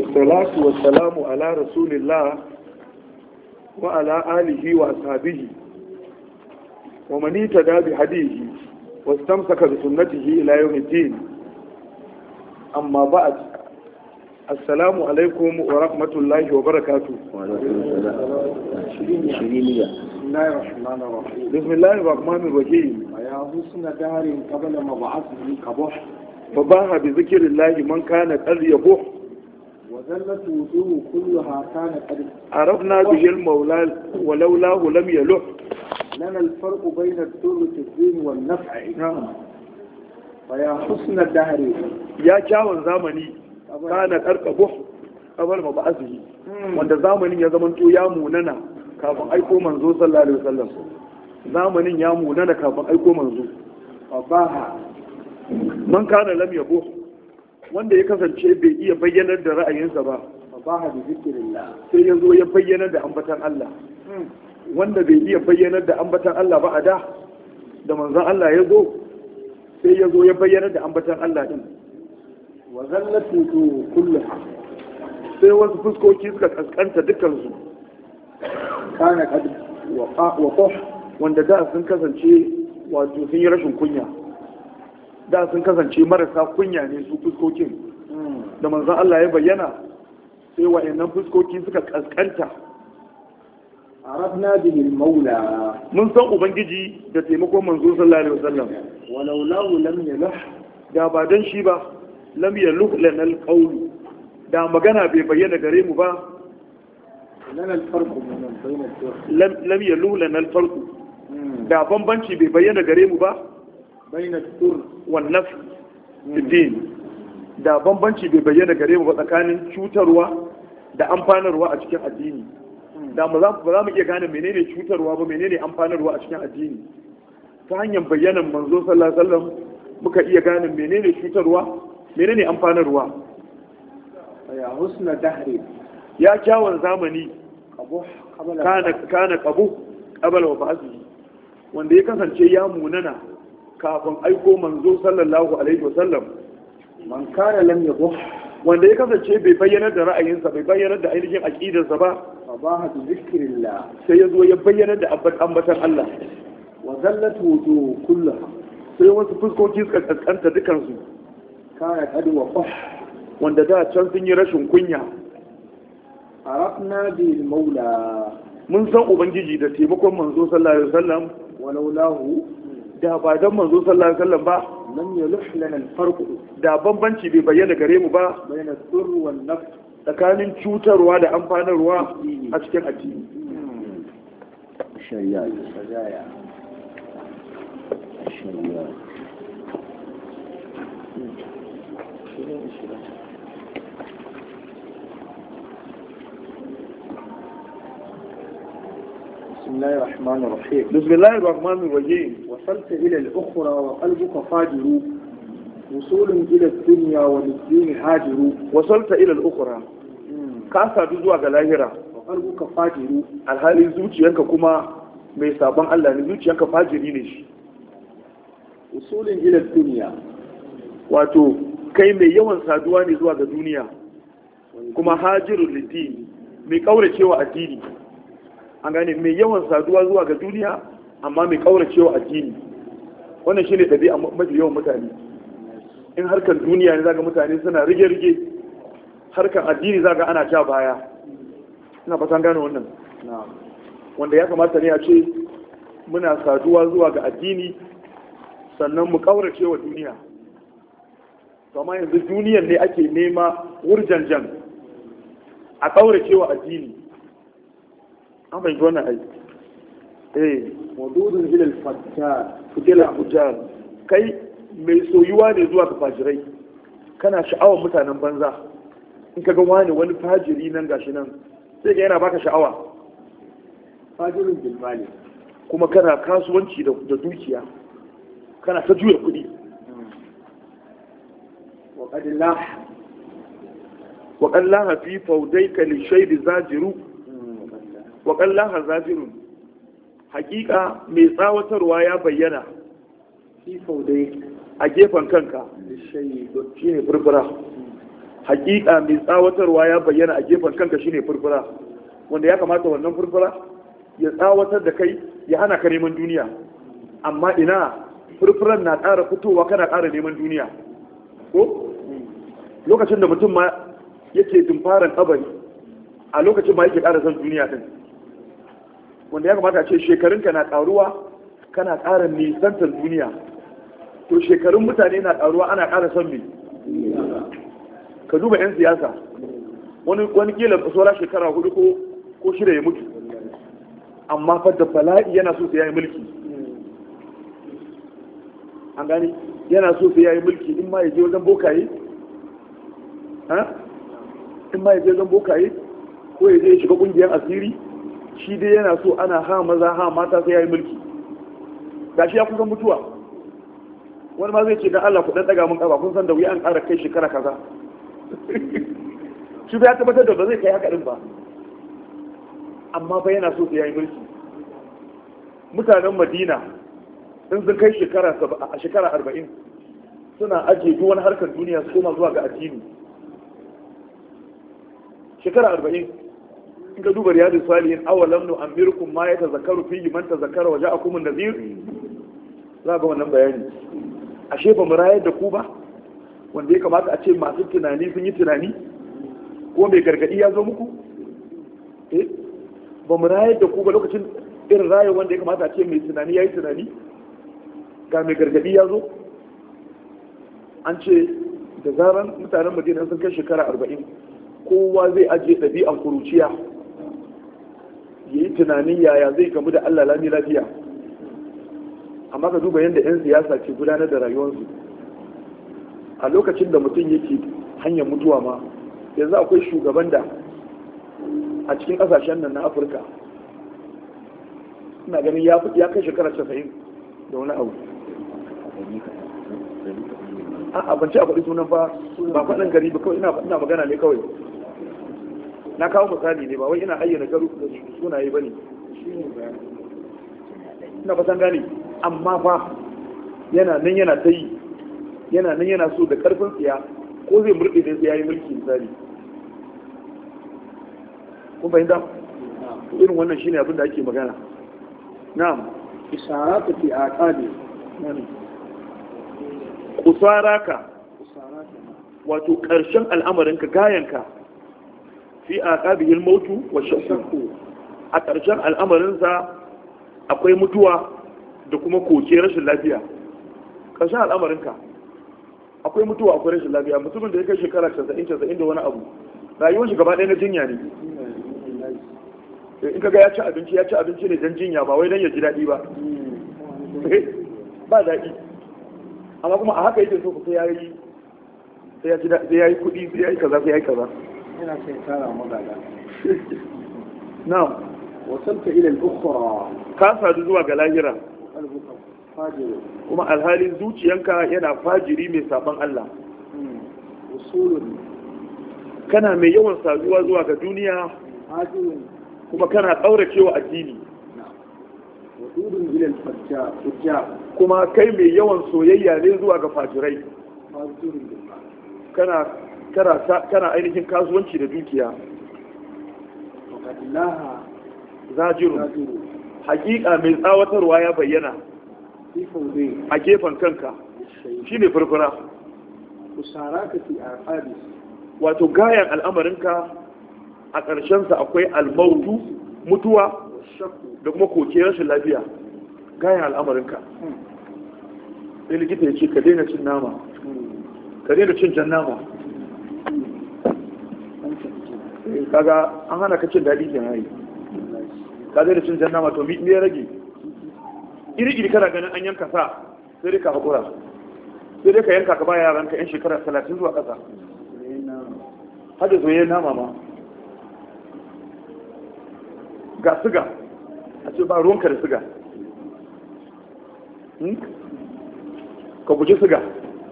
والصلاة والسلام على رسول الله وعلى آله وأصحابه ومن اهتدى بهديه واستمسك بسنته إلى يوم الدين. أما بعد، السلام عليكم ورحمة الله وبركاته. بسم الله الرحمن الرحيم. يا حسن دهر قبل مبعثه قبح فباها بذكر الله من كان قد يبوح وذلت وجوه كلها كانت قد عرفنا به المولى ولولاه لم يلح لنا الفرق بين الدر في الدين والنفع. نعم. فيا حسن الدهر يا kyawun zamani kana karkabuh qabl mab'athihi wanda zamanin ya zamanto ya munana kafin aiko manzo sallallahu alaihi wasallam. Zamanin ya munana kafin aiko manzo. fabaha Man kana lam yabo wanda ya kasance bai iya bayyanar da ra'ayinsa ba, fabaha bi zikrillah sai ya zo ya bayyanar da ambatan Allah. Wanda bai iya bayyanar da ambatan Allah ba a da manzon Allah ya zo sai ya zo ya bayyanar da ambatan Allah din. wa zallat wujuh kullaha Sai wasu fuskoki suka kaskanta dukansu, kana qad wa wanda da sun kasance wato sun yi rashin kunya, da sun kasance marasa kunya ne su fuskokin. Da manzon Allah ya bayyana sai wa'annan fuskoki suka kaskanta. arabna bihi al-maula Mun san ubangiji da taimakon manzo sallallahu alaihi wasallam, walau lahu lam yalah da ba dan shi ba lam yaluh lana al-qawl, da magana bai bayyana gare mu ba. lana al-farq bayna ad-dur Lam yaluh lana al-farq, da bambanci bai bayyana gare mu ba. bayna ad-dur wan naf din, da bambanci bai bayyana gare mu ba tsakanin cutarwa da amfanarwa a cikin addini. Da ba za mu iya gane menene cutarwa ba menene amfanarwa a cikin addini. Ta hanyar bayyanan manzo sallallahu alaihi wasallam muka iya gane menene cutarwa menene amfanarwa. ya husna dahri Ya kyawun zamani qabuh qabla kana qabu qabla wa ba'thi, wanda ya kasance ya munana kafin aiko manzo sallallahu alaihi wasallam. man kana lam yabuh Wanda ya kasance bai bayyanar da ra'ayinsa, bai bayyanar da ainihin aqidarsa ba, fabaha bi zikrillah sai ya zo ya bayyanar da ambatan Allah. wa zallat wujuh kullaha Sai wasu fuskoki suka kaskanta dukansu, kana qad wa wanda da can sun yi rashin kunya. arafna bihi al-maula Mun san ubangiji da taimakon manzo sallallahu alaihi wasallam, walau lahu da ba dan manzo sallallahu alaihi wasallam ba lam yaluh lana al-farq da bambanci bai bayyana gare mu ba bayna ad-dur wan naf tsakanin cutarwa da amfanarwa a cikin addini. shari'a shari'a بسم الله الرحمن الرحيم. بسم الله الرحمن الرحيم. وصلت إلى الأخرى وقلبك فاجر وصول إلى الدنيا وللدين هاجر. وصلت إلى الأخرى ka sadu zuwa ga lahira, وقلبك فاجر alhali zuciyanka kuma mai sabon Allah ne, zuciyanka fajiri ne shi. وصول إلى الدنيا Wato kai mai yawan saduwa ne zuwa ga duniya, kuma hajirul lidini, mai kauracewa addini. An gane, mai yawan saduwa zuwa ga duniya amma mai kauracewa addini. Wannan shine ɗabi'a mafi yawan mutane. In harkar duniya ne zaga mutane suna rige-rige, harkar addini zaga ana ja baya. Ina fatan gane wannan. Wanda ya kamata ne a ce muna saduwa zuwa ga addini sannan mu kauracewa duniya. Amma yanzu duniyar ne ake nema wurjanjan a kauracewa addini. An fahimci wannan aiki. ودود إلى الفجار Fitila Fujjar, kai mai soyuwa ne zuwa ga fajirai, kana sha'awar mutanen banza. In ka ga wani fajiri nan gashi nan sai ga yana baka sha'awa. فاجر بالمال Kuma kana kasuwanci da dukiya, kana ta juya kuɗi. وقد لاح wa qallaha fi fawdayka li shaydi zajiru wa qallaha zajirun, hakika mai tsawatarwa ya bayyana في فوديك a gefen kanka الشيء shine furfura. hakika mai tsawatarwa ya bayyana a gefen kanka shine furfura, wanda ya kamata wannan furfura ya tsawatar da kai ya hana ka neman duniya, amma ina furfuran na ƙara fitowa kana ƙara neman duniya ko lokacin da mutum ma yake dumfaran kabari a lokacin ma yake ƙara son duniya din, wanda ya kamata a ce shekarunka na ƙaruwa kana ƙara nisantar duniya, to shekarun mutane na ƙaruwa ana ƙara son me. Ka duba 'yan siyasa wani kila saura shekara 4 ko 6 ya mutu, amma fa da bala'i yana so sai ya yi mulki, an gani yana so sai ya yi mulki, in ma ya je wajen bokaye ko ya je shiga kungiyar asiri, shi dai yana so ana ha maza ha mata sai ya yi mulki, gashi ya kusan mutuwa. Wani ma zai ce dan Allah ku dan daga mun kafa, kun san da wuya an ƙara kai shekara kaza. Shi ya tabbatar da ba zai kai haka din ba, amma fa yana so sai ya yi mulki. Mutanen Madina in sun kai shekara 40 suna ajiye duk wani harkar duniya su koma zuwa ga addini. Shekara 40 in ka duba riyadus salihin, awalam nu amirkum ma yatazakkaru fihi man tazakkara wa ja'akum an-nadhir, za ga wannan bayani. Ashe ba mu rayar da ku ba, wanda ya kamata a ce masu tunani sun yi tunani, ko mai gargadi ya zo muku? Ba mu rayar da ku ba lokacin irin rayuwar wanda ya kamata a ce mai tunani ya yi tunani, ga mai gargadi ya zo. An ce da zaran mutanen Madina sun kai shekara 40 kowa zai ajiye ɗabi'an kuruciya, ya yi tunanin yaya zai gamu da Allah lami lafiya. Amma ka duba yadda 'yan siyasa ke gudanar da rayuwarsu a lokacin da mutum yake hanyar mutuwa ma. Yanzu akwai shugaban da a cikin ƙasashen nan na Afirka ina ganin ya kai shekara 90 da wani abu. a ban ce a faɗi sunan ba faɗin gari ba, kawai ina magana ne kawai, na kawo misali ne, ba wai ina ayyana garu da sunaye ba ne, ina fatan gane. Amma fa yana nan yana ta yi, yana nan yana so da ƙarfin tsiya ko zai murɗe da ya yi mulki misali. kun fahimta? Irin wannan shine abin da ake magana. Na'am, isharatu fi aqabi kusaraka, wato ƙarshen al'amarinka, gayanka, fi aqabihil mautu wa shakku, a ƙarshen al'amarinsa akwai mutuwa da kuma koke rashin lafiya. Ƙarshen al'amarinka akwai mutuwa akwai rashin lafiya. Mutumin da ya kai shekara 90 da wani abu, rayuwar shi gaba ɗaya na jinya ne. In kaga ya ci abinci ne don jinya, ba wai don ya ji daɗi ba. Ba daɗi, amma kuma a haka yake so ku sai ya yi kuɗi, sai ya yi kaza, sai ya yi kaza. Ina sai tara magana. Na'am, wasalta ila al-ukhra, ka sadu zuwa ga lahira, qalbuka fajir, kuma alhalin zuciyanka yana fajiri mai saban Allah. usulun, kana mai yawan saduwa zuwa ga duniya, hajirun, kuma kana ƙauracewa addini. wadudun ila al-fujjar, kuma kai mai yawan soyayya ne zuwa ga fajirai. fajirun, kana ainihin kasuwanci da dukiya. waqadillaha Zajirun, hakika mai tsawatarwa ya bayyana fi fawdi, a gefen kanka, shine furfura. usaraka fi aqabi, wato gayan al'amarinka a ƙarshensa akwai almautu, mutuwa da kuma koke rashin lafiya. Gayan al'amarinka sai likita ya ce ka daina cin nama, ka daina cin jan nama. Kaga an hana ka cin daɗi ke hayi, ka daina cin jan nama, to me ya rage? Iri-iri kana ganin an yanka sa, sai dai ka haƙura, sai dai ka yanka ka ba yaranka 'yan shekara 30 zuwa ƙasa. Hada zoye nama ma ga siga, a ce ba ruwanka da siga, ka guji siga,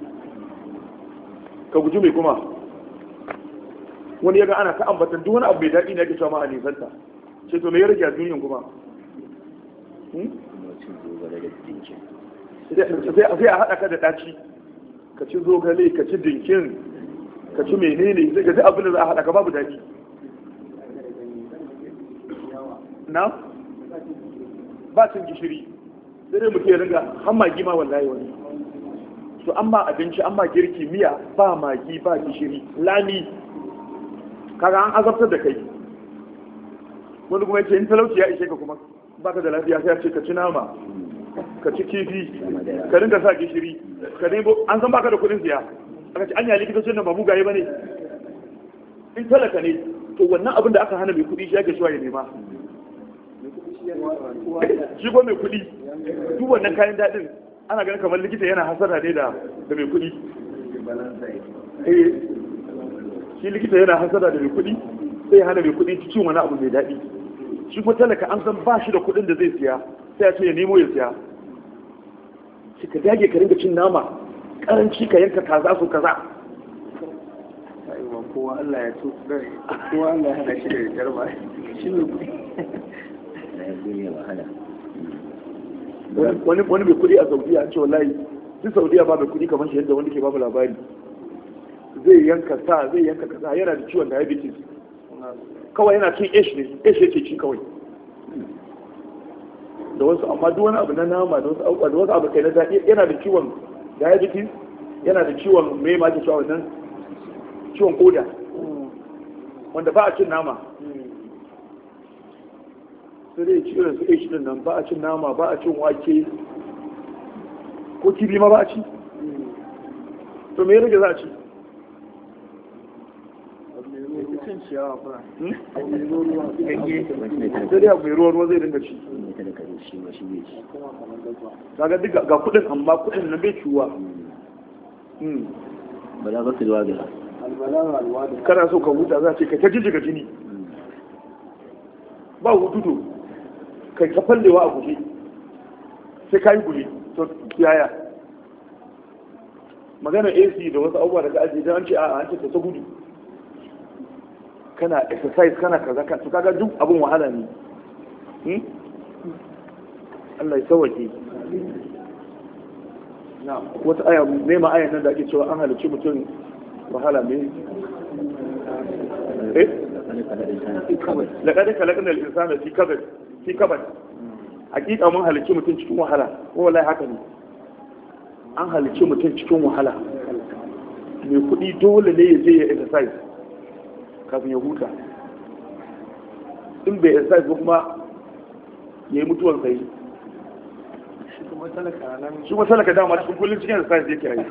ka guji mai kuma. Wani yaga ana ta ambatan duk wani abu mai daɗi ne ake cewa ma a nisanta, ce to me ya rage a duniyan kuma? Sai a haɗa ka da ɗaci, ka ci zogale, ka ci dinkin, ka ci menene sai ka ji abin da za a haɗa ka babu daɗi na ba cin gishiri sai dai mutum ya ringa har magi ma wallahi wani to amma abinci amma girki miya ba magi ba gishiri lami kaga an azabtar da kai wani kuma yace in talauci ya ishe ka kuma baka da lafiya sai ya ce ka ci nama ka ci kifi ka ringa sa gishiri ka nemo an san baka da kuɗin siya aka ce an yi likitocin nan ba mugaye ba ne in talaka ne to wannan abin da aka hana mai kuɗi shi ake shiwa ya nema shi ko mai kuɗi duk wannan kayan daɗin ana ganin kamar likita yana hasara ne da mai kuɗi shi likita yana hasara da mai kuɗi sai hana mai kuɗi cikin wani abu mai daɗi shi ko talaka an san ba shi da kuɗin da zai siya sai ya ce ya nemo ya siya shi ka dage ka ringa cin nama karanci ka yanka kaza su kaza kowa Allah ya so kowa Allah ya hana shi da jarba shi ne wani mai kudi a Saudiya an ce wallahi duk Saudiya ba mai kudi kamar shi yadda wani ke babu labari zai yanka sa zai yanka kaza yana da ciwon diabetes kawai yana cin ash yake ci kawai da wasu amma duk wani abu na nama da wasu abu kai na daɗi yana da ciwon diabetes yana da ciwon mai ma ke cewa wannan ciwon koda wanda ba a cin nama sai dai ciwon su ash din nan ba a cin nama ba a cin wake ko kibi ma ba a ci to me rage za a ci sai dai mai ruwa zai dinga ci kaga duk ga kudin amma kudin na bai ciwa bala ba su ruwa da kana so ka huta za ce ka ta jijjiga jini ba hututu kai ka fallewa a guje sai ka yi guje to yaya magana AC da wasu abubuwa daga ajiye don an ce a an ce ta gudu kana exercise kana kaza ka to kaga duk abin wahala ne Allah ya sauke na wata aya ne ma ayan nan da ake cewa an halicci mutum wahala ne laqad khalaqna al-insana fi kabad hakika mun halicci mutum cikin wahala ko wallahi haka ne an halicci mutum cikin wahala mai kuɗi dole ne ya je ya exercise kafin ya huta in bai exercise ba kuma ya yi mutuwar sai shi kuma talaka dama cikin kullum cikin exercise yake yi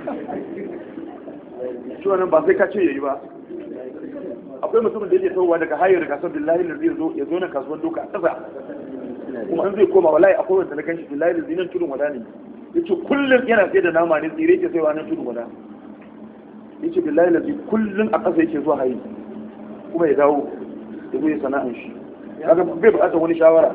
shi wannan ba sai ka ce ya yi ba akwai mutumin da yake tawowa daga hayar da kasar billahi da zai zo ya zo nan kasuwar doka a ƙasa kuma an zai koma wallahi akwai wanda na ganshi billahi da zinan tudun wada ne yace kullum yana sai da nama ne tsire yake saiwa nan tudun wada yace billahi da kullum a ƙasa yake zuwa hayi kuma ya dawo ya zo ya sana'an shi kaga bai buƙatar wani shawara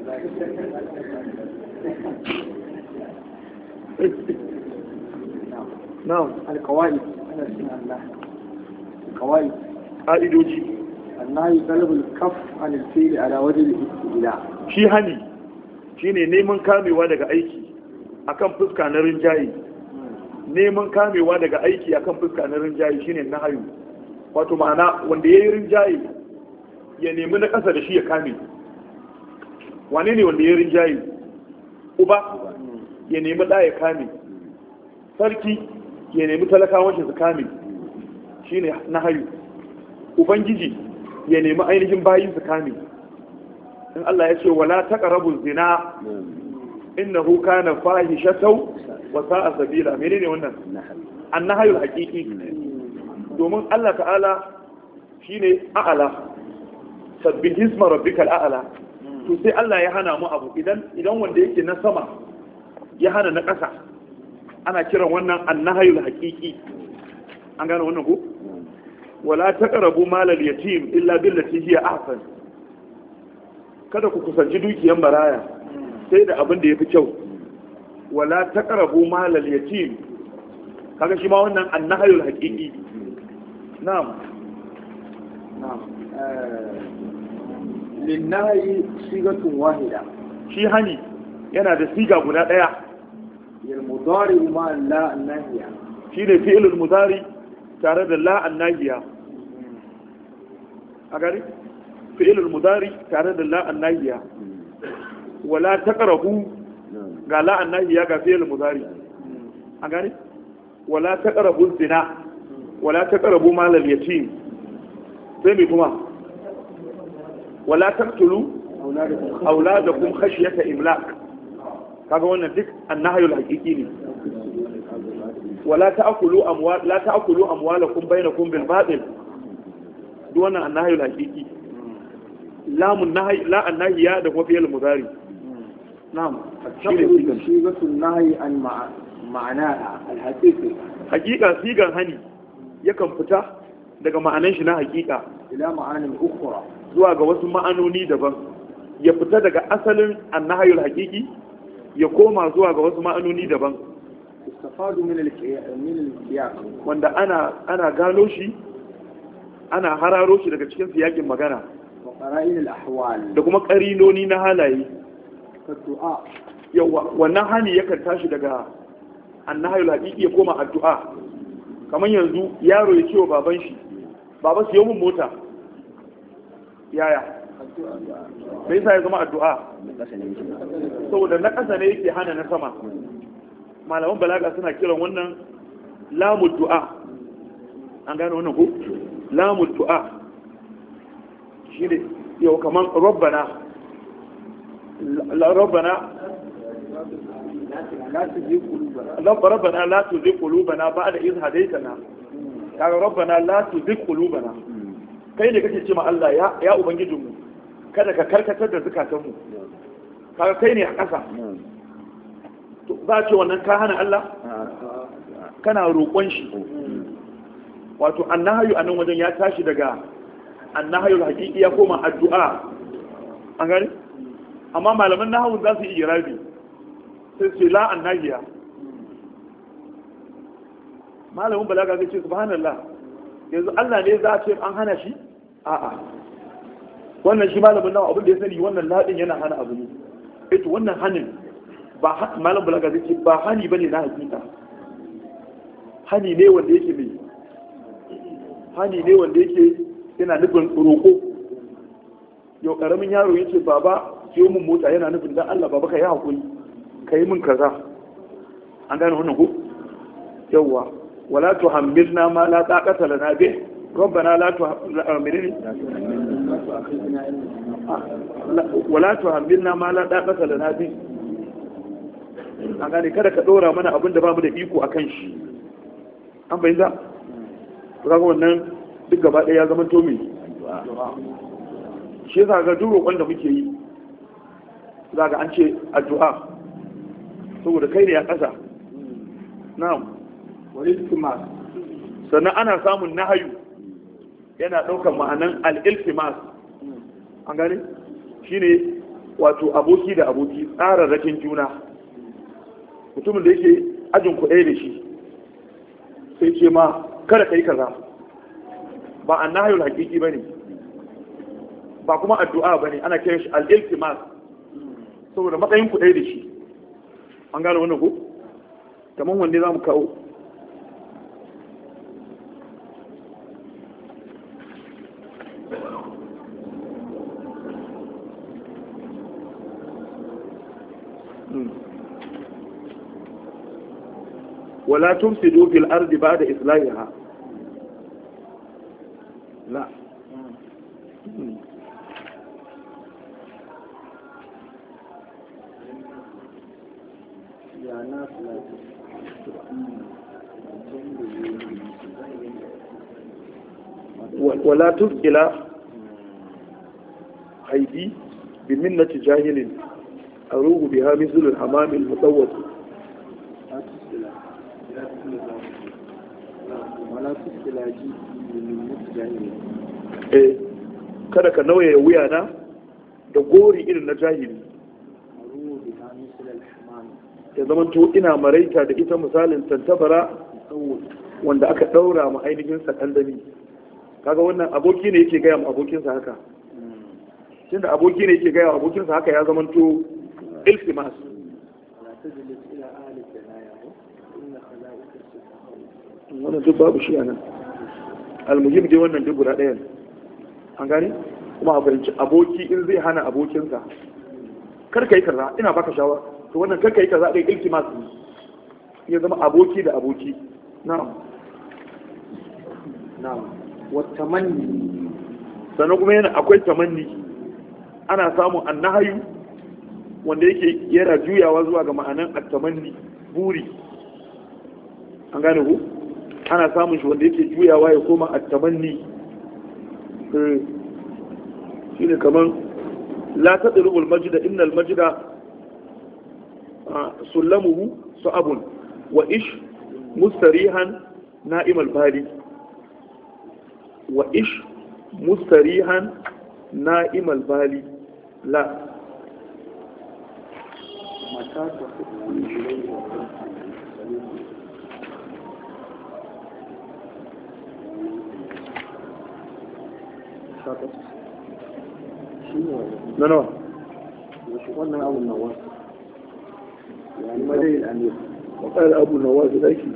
na'am alqawaid ana cikin Allah alqawaid ƙa'idoji annahi talabul kaf an al-fi'l ala wajhi al-istila shi hani shine neman kamewa daga aiki akan fuska na rinjayi neman kamewa daga aiki akan fuska na rinjayi shine nahayu wato ma'ana wanda yayi rinjayi ya nemi na ƙasa da shi ya kame wane ne wanda yayi rinjayi uba ya nemi da ya kame sarki ya nemi talakawan shi su kame shine nahayu ubangiji ya nemi ainihin bayin su kame in Allah ya ce wala taqrabu zina innahu kana fahishatan wa sa'a sabila menene wannan annahayul haqiqi domin Allah ta'ala shine a'ala sabbih isma rabbikal a'la to sai Allah ya hana mu abu idan wanda yake na sama ya hana na ƙasa ana kiran wannan annahayul haqiqi an gane wannan ko wala taqrabu malal yatim illa billati hiya ahsan kada ku kusanci dukiyar baraya sai da abin da yafi kyau wala taqrabu malal yatim kaga shi ma wannan annahayul haqiqi na'am linnahi sigatun wahida shi hani yana da siga guda daya yal mudari ma la nahiya shine fi'lul mudari tare da la annahiya a gari fi'ilul mudari tare da la annahiya wala taqrabu ga la annahiya ga fi'ilul mudari a gari wala taqrabu zina wala taqrabu malal yatim sai mai kuma wala taqtulu auladakum khashyata imlak kaga wannan duk annahayul haqiqi ne wala ta'kulu amwalakum bainakum bil batil duk wannan annahayul haqiqi lamun nahy la annahiya da kuma fi'il mudari na'am shi ga sunnahi an ma'ana al haqiqi haqiqa sigan hani yakan fita daga ma'anan shi na haqiqa ila ma'anin ukhra zuwa ga wasu ma'anoni daban ya fita daga asalin annahayul haqiqi ya koma zuwa ga wasu ma'anoni daban istafadu min al-qiyaq wanda ana gano shi ana hararo shi daga cikin siyakin magana wa qara'in al-ahwal da kuma qarinoni na halaye addu'a yawa wannan hani yakan tashi daga annahayul haqiqi ya koma addu'a kamar yanzu yaro ya ce wa baban shi baba siyo mun mota yaya bai sa ya zama addu'a saboda na ƙasa ne yake hana na sama malaman balaga suna kiran wannan lamul du'a an gane wannan ko lamul du'a shi ne yau kaman rabbana rabbana la tuzigh qulubana ba'da idh hadaytana kaga rabbana la tuzigh qulubana kai ne kake ce ma Allah ya ubangijinmu kada ka karkatar da zukatanmu kaga kai ne a ƙasa to za a ce wannan ka hana Allah kana roƙon shi wato annahayu a nan wajen ya tashi daga annahayul haqiqi ya koma addu'a an gani amma malaman nahawu za su yi irabi sai su la annahiya malamin balaga zai ce subhanallah yanzu Allah ne za a ce an hana shi a'a wannan shi malamin nawa abin da ya sani wannan ladin yana hana abu ne ito wannan hanin ba malam balaga zai ce ba hani bane na hakika hani ne wanda yake mai hani ne wanda yake yana nufin roƙo yau ƙaramin yaro ya ce baba siyo min mota yana nufin dan Allah baba ka yi haƙuri ka yi min kaza an gane wannan ko yawwa wala tuhammilna ma la taqata lana bih rabbana la tuhammilni wala tuhammilna ma la taqata lana bih an gane kada ka dora mana abin da bamu da iko akan shi an bayyana kaga wannan duk gaba ɗaya ya zama to me shi yasa ga duk roƙon da muke yi zaga an ce addu'a saboda kai ne a ƙasa na'am wal-iltimas sannan ana samun nahayu yana ɗaukar ma'anan al-iltimas an gane shine wato aboki da aboki tsararrakin juna mutumin da yake ajin ku ɗaya da shi sai ce ma kada ka yi kaza ba an nahayul haƙiƙi ba ne ba kuma addu'a ba ne ana kiran shi al-iltimas saboda matsayin ku ɗaya da shi an gane wannan ku kamar wanne za mu kawo ولا تفسدوا في الأرض بعد إصلاحها لا ولا تفسد هيدي بمنة جاهل أروه بها مثل الحمام المطوط kada ka nauye wuya na da gori irin na jahili ya zamanto ina maraita da ita misalin tantabara wanda aka daura ma ainihin sakandami kaga wannan aboki ne yake gaya ma abokinsa haka tunda aboki ne yake gaya wa abokinsa haka ya zamanto iltimas wannan duk babu shi a nan almuhim dai wannan duk guda ɗayan an gane kuma a fahimci aboki in zai hana abokinsa kar ka yi kaza ina baka shawara to wannan kar ka yi kaza ɗai ilki masu ya zama aboki da aboki na'am wata manni sannan kuma yana akwai tamanni ana samun annahayu wanda yake yana juyawa zuwa ga ma'anan at-tamanni buri an gane ku ana samun shi wanda yake juyawa ya koma at-tamanni shine kaman la tadrubul majda innal majda sullamuhu sa'abun wa ish mustarihan na'imal bali wa ish mustarihan na'imal bali la mata ta na nawa wannan abu na wasu yani madai al'amir wakar abu na wasu daki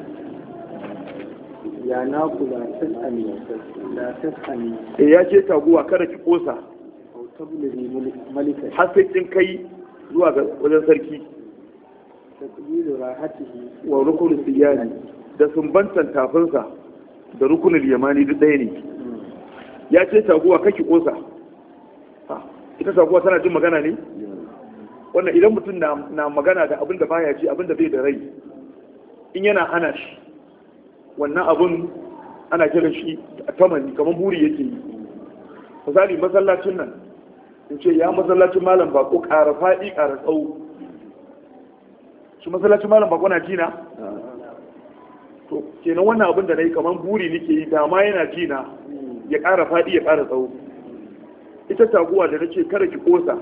ya na ku la tasani ya ce taguwa kada ki kosa au tabli malika har sai kin kai zuwa ga wajen sarki taqbilu rahatihi wa rukunul siyani da sumbantan tafinsa da rukunul yamani duk ɗaya ne ya ce taguwa kake kosa ita taguwa tana jin magana ne wannan idan mutum na magana da abin da baya ji abin da bai da rai in yana hana shi wannan abin ana kiran shi a tamani kamar buri yake yi misali masallacin nan in ce ya masallacin malam bako ƙara faɗi ƙara tsawo shi masallacin malam bako na jina to kenan wannan abin da na yi kamar buri nake yi dama yana jina ya ƙara faɗi ya ƙara tsawo ita taguwa da na ce kada ki ƙosa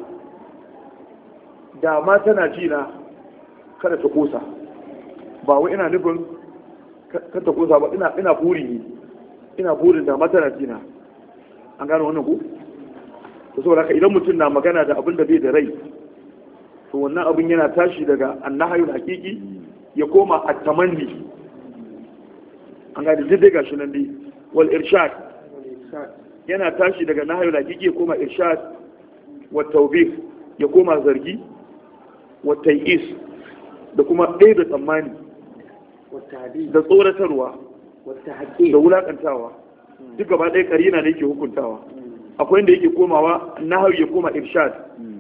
dama tana jina kada ta ƙosa ba wai ina nufin kada ta ƙosa ba ina buri ne ina burin dama tana jina an gano wannan ku? to saboda haka idan mutum na magana da abin da bai da rai to wannan abin yana tashi daga annahayul hakiki ya koma at-tamanni an gane dai gashi nan dai wal irshad yana tashi daga nahayul hakiki ya koma irshad wa tawbih ya koma zargi wa tayis da kuma ɗaya da tsammani da tsoratarwa da wulakantawa duk gaba ɗaya karina ne yake hukuntawa akwai inda yake komawa nahayu ya koma irshad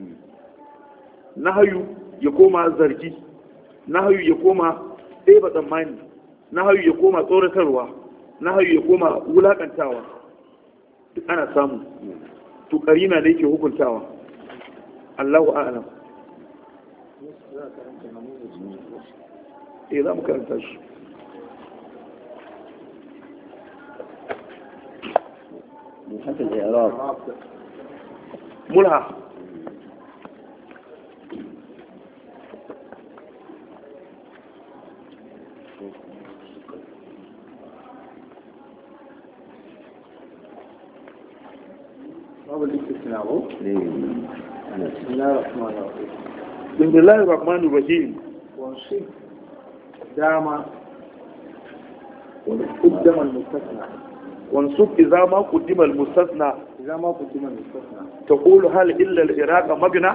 nahayu ya koma zargi nahayu ya koma ɗaya da tsammani nahayu ya koma tsoratarwa nahayu ya koma wulakantawa duk ana samu to karina ne yake hukuntawa Allahu a'lam za mu karanta shi حتى الإعراب ملها باب الاستثناء بسم الله الرحمن الرحيم بسم الله الرحمن الرحيم وانصب دام قدم المستثنى وانصب إذا ما قدم المستثنى إذا ما قدم المستثنى تقول هل إلا العراق مبنى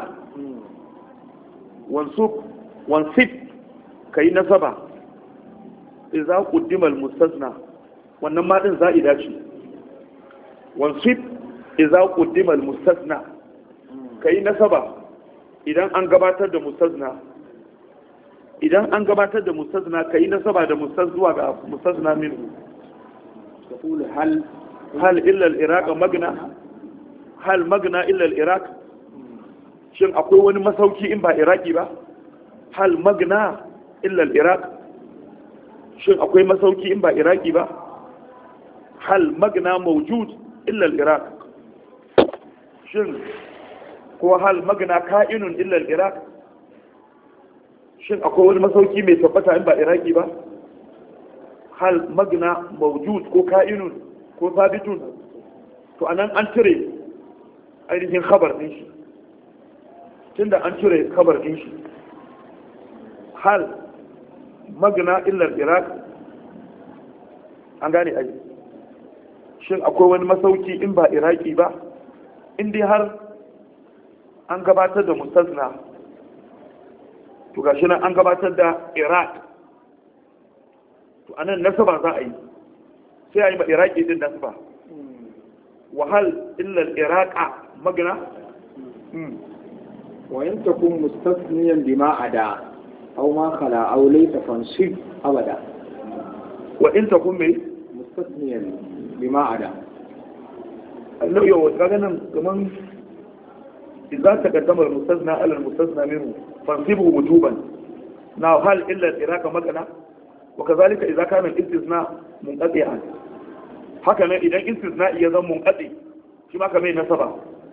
وانصب كي نسبة إذا قدم المستثنى وانما إن زائدة وانصب إذا قدم المستثنى كي نسبة إذا أنقبات المستثنى idan an gabatar da mustasna kai nasaba da zuwa ga mustasna minhu تقول هل illa al-iraq magna hal magna illa al-iraq shin akwai wani masauki in ba iraki ba hal magna illa al-iraq shin akwai masauki in ba iraki ba hal magna mawjud illa al-iraq shin ko hal magna ka'inun illa al-iraq shin akwai wani masauki mai tabbata in ba iraki ba hal magna mawjud ko ka'inun ko sabitun to anan an cire ainihin khabar din shi tunda an cire khabar din shi hal magna illa iraq an gane ai shin akwai wani masauki in ba iraki ba in dai har an gabatar da mustasna to gashi nan an gabatar da iraq to anan nasaba za a yi sai a yi ma iraki din nasaba wahal illa al-iraqa magana wa in takun mustasniyan bima ada aw ma khala aw laysa fansib abada wa in takun mai mustasniyan bima ada Allah yau kaga nan kaman idza taqaddama al-mustasna ala al-mustasna minhu fansibu wujuban na hal illa al-iraqa magana wa kazalika idza kana al-istisna munqati'an haka nan idan istisna ya zama munqati shi ma kamar nasaba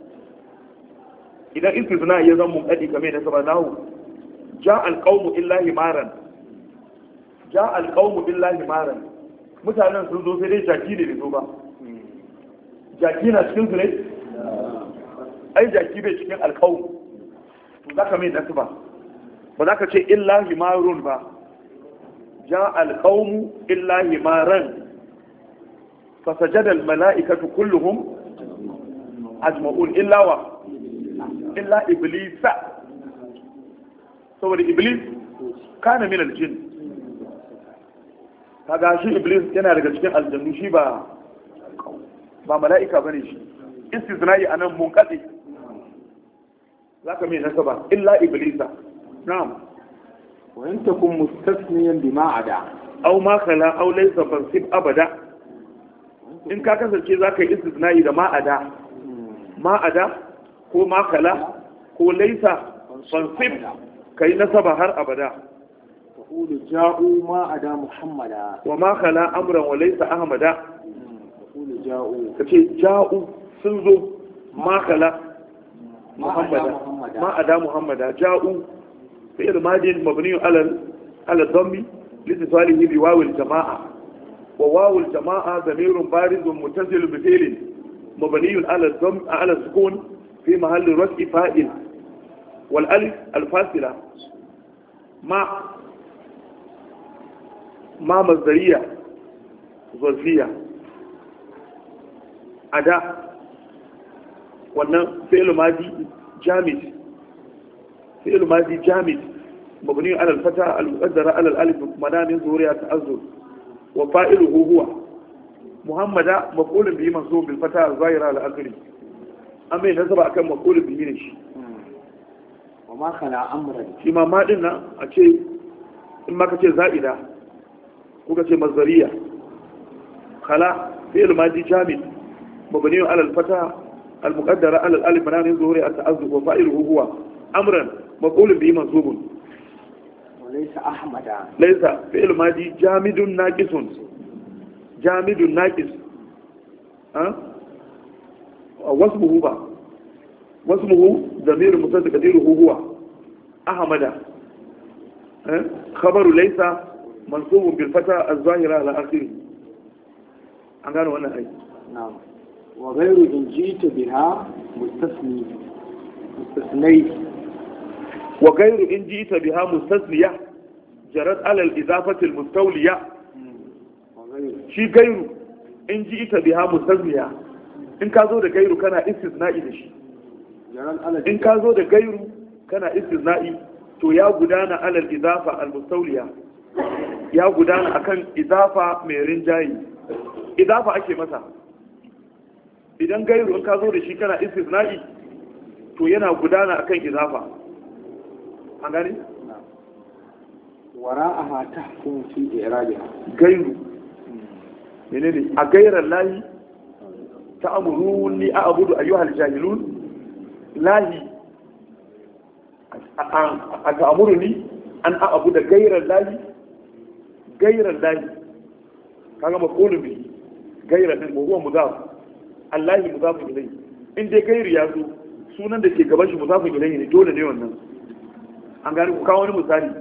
idan istisna ya zama munqati kamar nasaba nahu ja al-qawmu illa himaran ja al-qawmu illa himaran mutanen sun zo sai dai jaki ne bai zo ba jaki na cikin su ne ai jaki bai cikin al-qawm to zaka mai nasaba ba za ka ce illa himarun ba ja al-qawmu illa himaran فسجد الملائكة كلهم أجمعون إلا إبليس saboda iblis kana min aljin kaga shi iblis yana daga cikin aljannu shi ba mala'ika bane shi istisna'i anan munqati zaka mai nasaba illa iblisa na'am wa in takum mustasniyan bima ada aw ma khala aw laysa fansib abada in ka kasance za ka yi istisna'i da ma'ada ko makala ko laisa fansif ka yi nasaba har abada taqulu ja'u ma'ada muhammada wa makala amran wa laisa ahmada taqulu ja'u ka ce ja'u sun zo makala muhammada ma'ada muhammada ja'u fi'il madin mabni ala dhammi litisalihi bi wawil jama'a وواو الجماعة ضمير بارز متصل بفعل مبني على السكون في محل رفع فاعل والالف الفاصلة مع مصدرية ظرفية أداة wannan fi'il madi jamid mabni ala al-fata al-muqaddara ala al-alif madanin zuriya ta'azzur وفائله هو محمد مفعول به منصوب بالفتحة الظاهرة على آخره أما نسب أكن مفعول به نشي وما خلا أمرا فيما ما دنا أشي إما كشي زائدة وكشي مصدرية خلا فعل ماضي جامد مبني على الفتحة المقدرة على الألف منان ظهور التعذب وفائله هو أمرا مفعول به منصوب ليس أحمد ليس فعل ماضي جامد ناقص جامد ناقص واسمه با واسمه ضمير متصل قديره هو أحمد خبر ليس منصوب بالفتح الظاهرة على آخره an gano wannan aiki na'am wa ghayru in jita biha mustasnai wa ghayru in jita biha mustasniya jarat ala al-idafati al-mustawliya shi gairu in jita biha mustasniya in ka zo da gairu kana istisna'i da shi in ka zo da gairu kana istisna'i to ya gudana ala al-idafa al-mustawliya ya gudana akan idafa mai rinjayi idafa ake masa idan gairu in ka zo da shi kana istisna'i to yana gudana akan idafa an gani wara'aha tahkum fi i'rabiha gairu menene a gairar lahi ta'amuruni a'budu ayyuhal jahilun lahi a ta'amuruni an a'budu gairar lahi kaga maqulun bihi gaira din ko huwa mudaf Allahi mudafun ilayhi in dai gairi ya zo sunan da ke gaban shi mudafun ilayhi ne dole ne wannan an gani ku kawo wani misali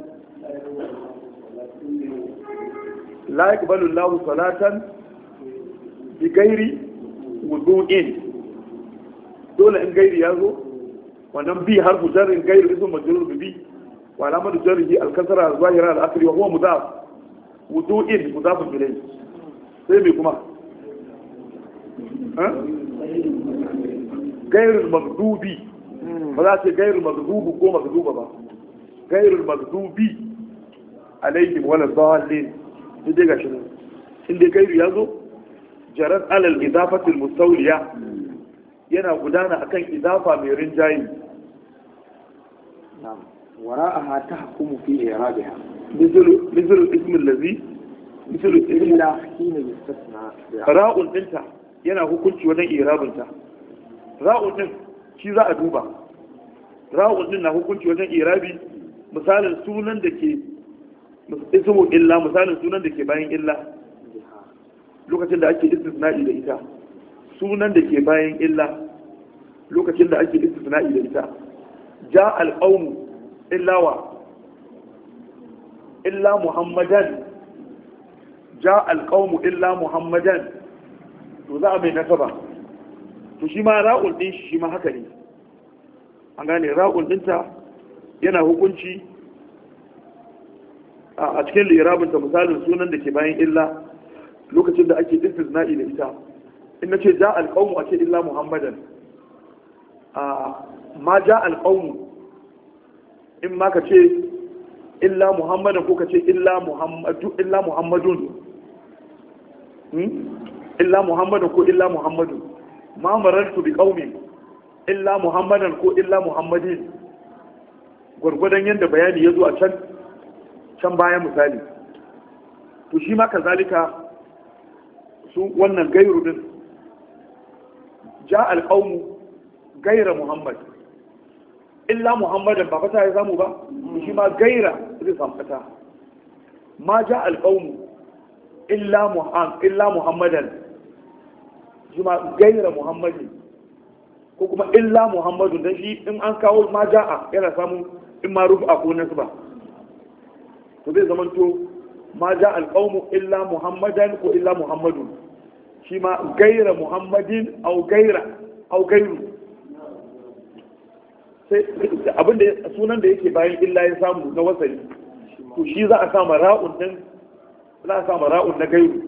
la yaqbalu Allahu salatan bi gairi wudu'in dole in gairi ya zo wannan bi harfu jarrin gairi ismu majrur bi wa alamatu jarrihi al-kasra al-zahira al-akhir wa huwa mudaf wudu'in mudafun ilayhi sai me kuma gairul magdubi ba za ce gairul magdubu ko magduba ba gairul magdubi alaihim wala dhalin inda ga shi inda gairu ya zo jarar alal idafatil mustawliya yana gudana akan idafa mai rinjayi wara'aha tahkumu fi i'rabiha مثل اسم الذي مثل illa hina yustasna ra'un dinta yana hukunci wajen irabinta ra'un din shi za a duba ra'un din na hukunci wajen irabi misalin sunan da ke ismu illa misalin sunan da ke bayan illa lokacin da ake istisna'i da ita sunan da ke bayan illa lokacin da ake istisna'i da ita ja al-qawm illa muhammadan ja al-qawm illa muhammadan to za a mai nasaba to shi ma ra'ul din shi ma haka ne an gane ra'ul dinta yana hukunci a cikin lirabinta misalin sunan da ke bayan illa lokacin da ake istisna'i da ita in nace ja al-qawm ake illa muhammadan ma ja al-qawm in ma ka ce illa muhammadan ko ka ce illa muhammadun illa muhammadan ko illa muhammadun ma marartu bi qaumin illa muhammadan ko illa muhammadin gwargwadon yadda bayani ya zo a can bayan misali to shi ma kazalika su wannan gairu din ja alqaumu gaira muhammad illa muhammadan ba fata ya samu ba shi ma gaira zai samu fata ma ja alqaumu illa muhammadan shi ma gaira muhammadin ko kuma illa muhammadun dan shi in an kawo ma ja'a yana samu in ma rufa ko nasba to zai zama to ma ja alqaumu illa muhammadan ko illa muhammadun shi ma gaira muhammadin au gairu sai abinda sunan da yake bayan illa ya samu na wasali to shi za a sama ra'un din za a sama ra'un na gairu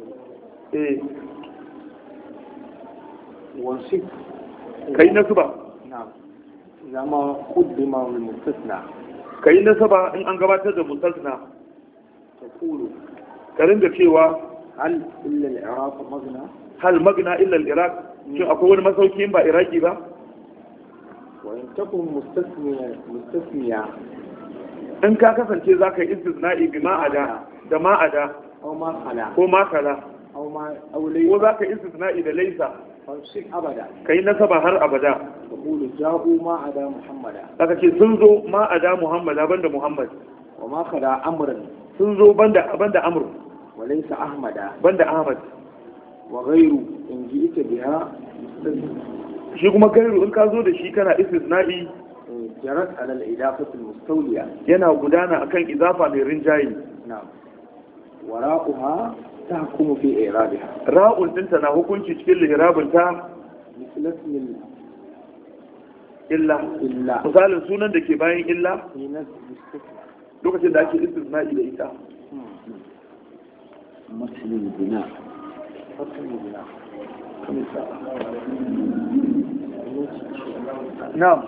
wansik kai nasba na'am zama qaddima wal mustasna kai nasaba in an gabatar da mustasna taqulu karin da cewa hal illa al-iraq magna hal magna illa al-iraq shin akwai wani masauki in ba iraki ba wa in takun mustasniya in ka kasance za ka yi istisna'i bi ma'ada da ma'ada aw ma khala ko ma kala aw ma ko za ka yi istisna'i da laisa fansik abada kai nasaba har abada taqulu ja'u ma ada muhammada aka ce sun zo ma'ada muhammada banda muhammad wa ma khala amran sun zo banda amr wa laysa ahmada banda ahmad wa ghayru in ji'ta biha shi kuma gairu in ka zo da shi kana istisna'i jarat ala al-idafati al-mustawliya yana gudana akan izafa mai rinjayi na'am wara'uha tahkumu fi i'rabiha ra'un dinta na hukunci cikin lihrabinta misal ismi illa misalin sunan da ke bayan illa lokacin da ake istisna'i da ita maslul bina na'am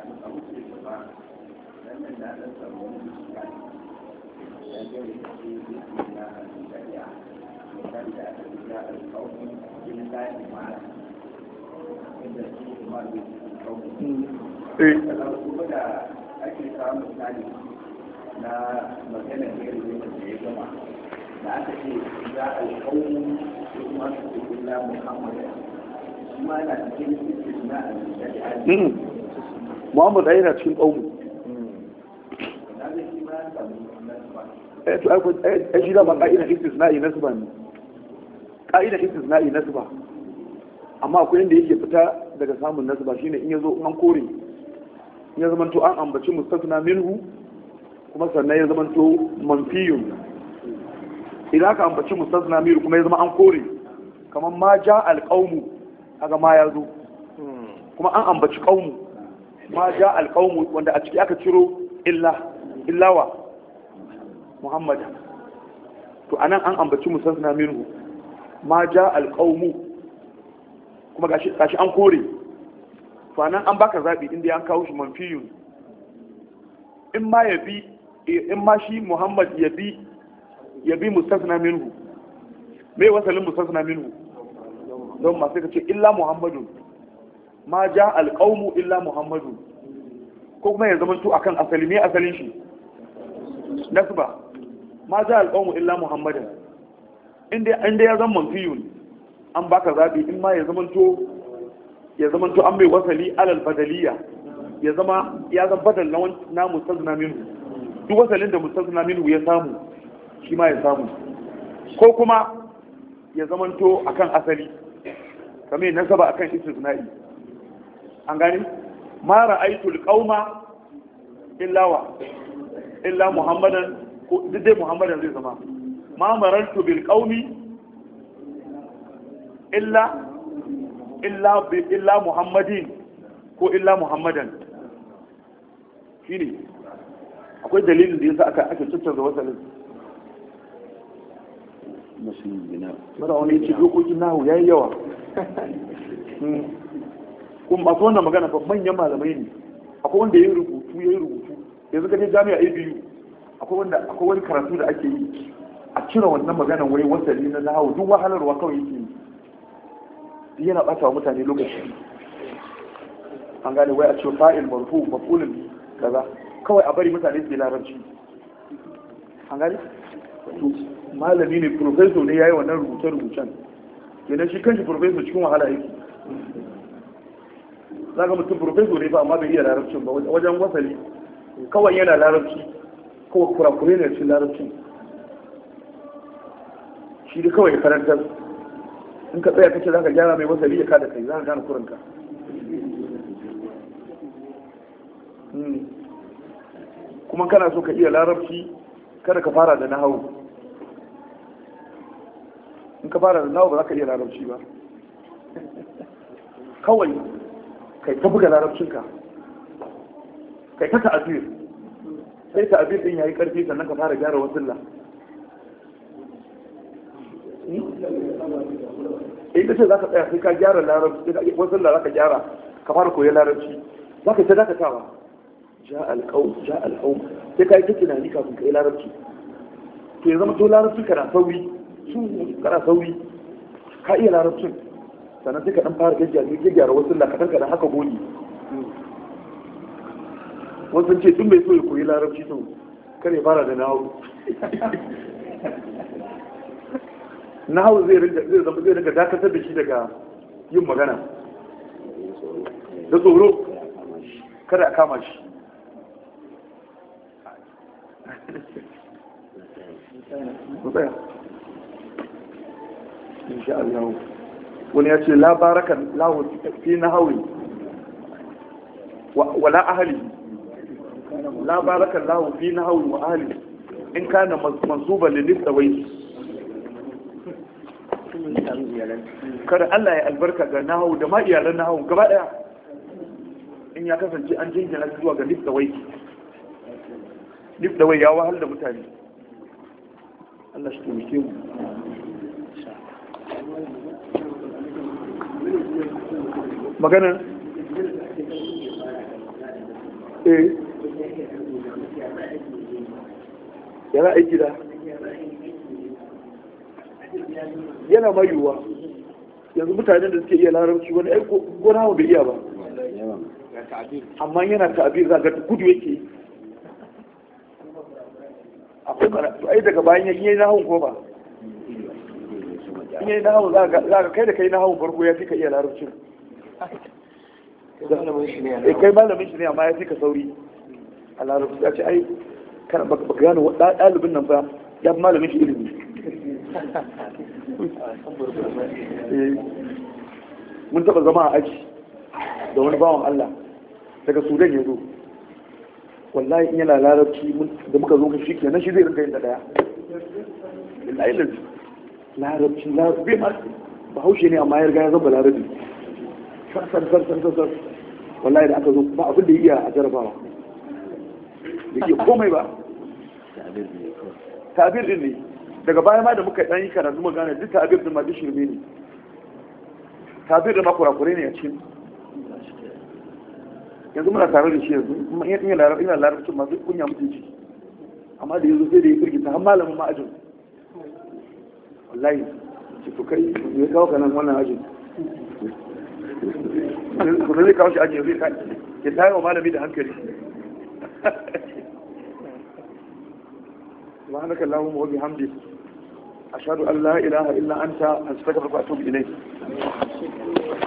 na magana ne da ya gama da aka ce za a yi kaunin kuma su ce illa muhammad shi ma yana cikin na al-shari'a muhammad ai yana cikin ƙaunu ai shi da ba ka'idar istisna'i nasba ne ka'idar istisna'i nasba amma akwai inda yake fita daga samun nasba shine in yazo an kore in ya zamanto an ambaci mustasna minhu kuma sannan ya zamanto manfiyun idan aka ambaci mustasna minhu kuma ya zama an kore kamar ma ja alqaumu kaga ma ya zo kuma an ambaci qaumu ma ja alqaumu wanda a ciki aka ciro illawa muhammad to anan an ambaci mustasna minhu ma ja alqaumu kuma gashi an kore to nan an baka zabi inda an kawo shi manfiyun in ma shi Muhammad ya bi mustasna minhu me wasalin mustasna minhu don ma sai ka ce illa Muhammadun ma ja alqaumu illa Muhammadun ko kuma ya zama to akan asali ne asalin shi nasba ma ja alqaumu illa Muhammadan inda ya zama manfiyun an baka zabi in ma ya zama to an bai wasali alal badaliya ya zama badal na mustasna minhu duk wasalin da mustasna minhu ya samu shi ma ya samu ko kuma ya zama to akan asali kamar nasaba akan istisna'i an gani ma ra'aytul qauma illa Muhammadan ko dai Muhammadan zai zama ma marartu bil qaumi illa Muhammadin ko illa Muhammadan shine akwai dalilin da yasa ake tattauna wasalin muslim bina mara wani ce dokokin nahu yayi yawa kuma masu wannan magana ba manyan malamai ne akwai wanda yayi rubutu yanzu ka je jami'a ABU akwai wani karatu da ake yi a cire wannan maganan wai wasali na nahu duk wahalarwa kawai yake yi yana bata wa mutane lokaci an gane wai a ce fa'il marfu maf'ulun kaza kawai a bari mutane su yi larabci an gane malami ne professor ne yayi wannan rubuce-rubucen kenan shi kanshi professor cikin wahala yake zaka mutum professor ne ba amma bai iya larabcin ba wajen wasali kawai yana larabci kawai kurakure ne cikin larabcin shi da kawai karantar in ka tsaya kace zaka gyara mai wasali ya kada kai zaka gane kuranka kuma kana so ka iya larabci kada ka fara da nahawu in ka fara da nahawu ba za ka iya larabci ba kawai kai ta buga larabcinka kai ta ta'abir sai ta'abir din yayi karfi sannan ka fara gyara wasilla ita ce za ka tsaya sai ka gyara larabci wasilla za ka gyara ka fara koyi larabci za ka ta dakatawa ja alƙawun sai ka yi ta tunani kafin ka yi larabci to ya zama to larabci kana sauri ka iya larabcin sannan sai ka ɗan fara gyara wasu lakatar ka da haka goyi wasu ce tun bai so ya koyi larabci to kare fara da nahu nahu zai ringa dakatar da shi daga yin magana da tsoro kada a kama shi insha Allah wani ya ce la barakan lahu fi nahawi wala ahli la barakan lahu fi nahawi wa ahli in kana mansuban lil listawai kada Allah ya albarka ga nahawu da ma iyalan nahawu gaba daya in ya kasance an jingina zuwa ga listawai ya wahal da mutane Allah shi taimake mu magana yana aiki da yana mayuwa yanzu mutanen da suke iya larabci wani aiko gona hau bai iya ba amma yana ta'abir za ga gudu yake akwai karatu ai daga bayan yayi nahawun ko ba in yayi nahawun za ka kai da kai nahawun farko ya fi ka iya larabcin kai malamin shi ne amma ya fi ka sauri a larabci ya ce ai kana baka gane ɗalibin nan ba ya fi malamin shi ilimi mun taɓa zama a aji da wani bawan Allah daga Sudan ya zo wallahi in yana larabci da muka zo shi kenan shi zai rinka yin da daya larabci ma bahaushe ne amma ya riga ya zama larabci sar wallahi da aka zo ba abin da ya iya a jarabawa da ke komai ba tabir din ne daga baya ma da muka dan yi karatu mu gane duk tabir din ma duk shirme ne kafin da makurakure ne a cikin yanzu muna tare da shi yanzu ina larabcin masu kunya mutunci amma da yanzu sai da ya firgita har malamin ma ajin wallahi ce to kai ya kawo kanan wannan ajin kuma zai kawo shi ajin yanzu ya tayi wa malami da hankali سبحانك اللهم وبحمدك أشهد أن لا إله إلا أنت أستغفرك وأتوب إليك